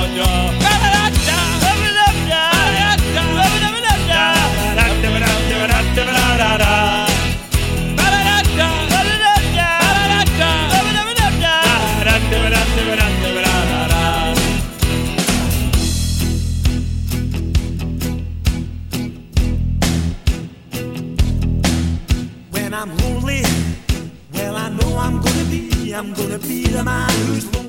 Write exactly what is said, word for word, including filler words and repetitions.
When I'm lonely, well I know I'm gonna be, I'm gonna be the man who's lonely.